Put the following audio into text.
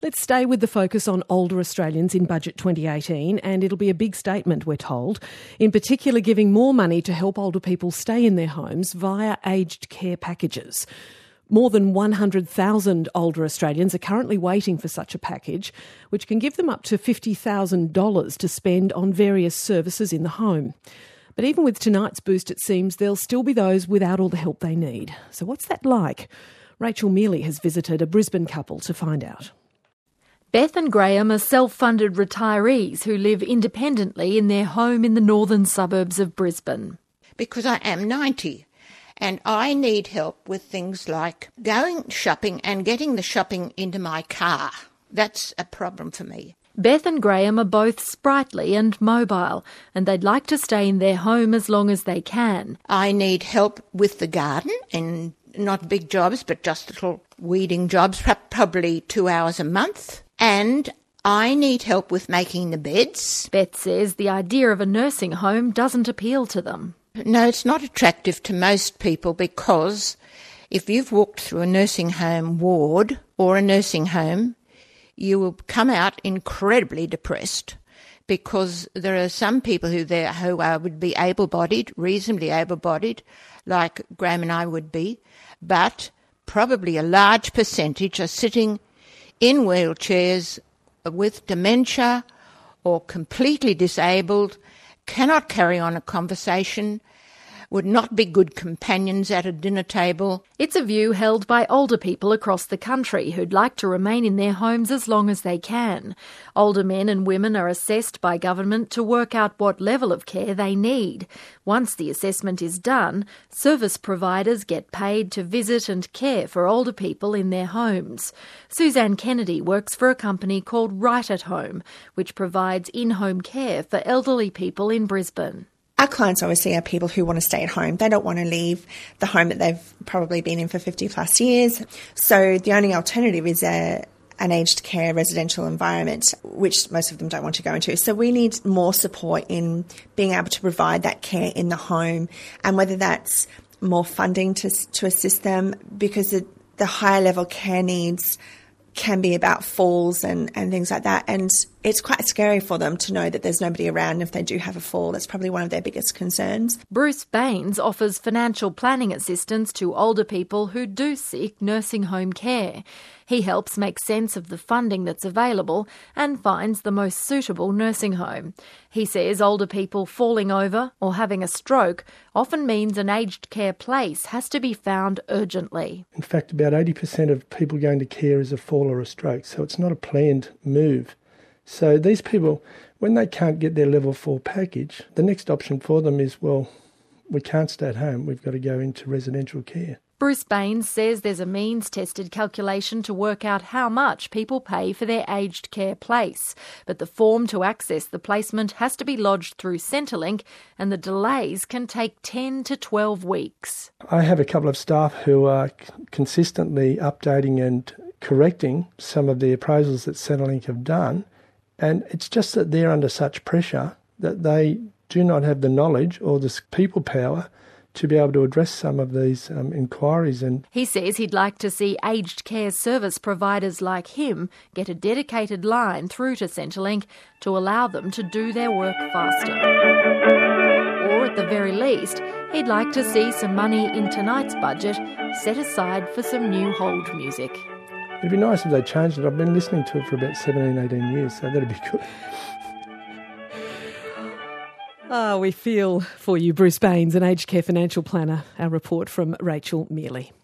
Let's stay with the focus on older Australians in Budget 2018, and it'll be a big statement, we're told, in particular giving more money to help older people stay in their homes via aged care packages. More than 100,000 older Australians are currently waiting for such a package, which can give them up to $50,000 to spend on various services in the home. But even with tonight's boost, it seems there'll still be those without all the help they need. So what's that like? Rachel Mealy has visited a Brisbane couple to find out. Beth and Graham are self-funded retirees who live independently in their home in the northern suburbs of Brisbane. Because I am 90 and I need help with things like going shopping and getting the shopping into my car. That's a problem for me. Beth and Graham are both sprightly and mobile, and they'd like to stay in their home as long as they can. I need help with the garden, and not big jobs, but just little weeding jobs, probably 2 hours a month. And I need help with making the beds. Beth says the idea of a nursing home doesn't appeal to them. No, it's not attractive to most people, because if you've walked through a nursing home ward or a nursing home, you will come out incredibly depressed, because there are some people who would be able-bodied, reasonably able-bodied, like Graham and I would be, but probably a large percentage are sitting in wheelchairs with dementia or completely disabled, cannot carry on a conversation, would not be good companions at a dinner table. It's a view held by older people across the country who'd like to remain in their homes as long as they can. Older men and women are assessed by government to work out what level of care they need. Once the assessment is done, service providers get paid to visit and care for older people in their homes. Suzanne Kennedy works for a company called Right at Home, which provides in-home care for elderly people in Brisbane. Our clients obviously are people who want to stay at home. They don't want to leave the home that they've probably been in for 50 plus years. So the only alternative is an aged care residential environment, which most of them don't want to go into. So we need more support in being able to provide that care in the home, and whether that's more funding to assist them, because the higher level care needs can be about falls and things like that. And it's quite scary for them to know that there's nobody around. If they do have a fall, that's probably one of their biggest concerns. Bruce Baines offers financial planning assistance to older people who do seek nursing home care. He helps make sense of the funding that's available and finds the most suitable nursing home. He says older people falling over or having a stroke often means an aged care place has to be found urgently. In fact, about 80% of people going to care is a fall or a stroke, so it's not a planned move. So these people, when they can't get their level 4 package, the next option for them is, well, we can't stay at home, we've got to go into residential care. Bruce Baines says there's a means-tested calculation to work out how much people pay for their aged care place. But the form to access the placement has to be lodged through Centrelink, and the delays can take 10 to 12 weeks. I have a couple of staff who are consistently updating and correcting some of the appraisals that Centrelink have done, and it's just that they're under such pressure that they do not have the knowledge or the people power to be able to address some of these inquiries. And he says he'd like to see aged care service providers like him get a dedicated line through to Centrelink to allow them to do their work faster. Or at the very least, he'd like to see some money in tonight's budget set aside for some new hold music. It'd be nice if they changed it. I've been listening to it for about 17, 18 years, so that'd be good. We feel for you, Bruce Baines, an aged care financial planner. Our report from Rachel Mealy.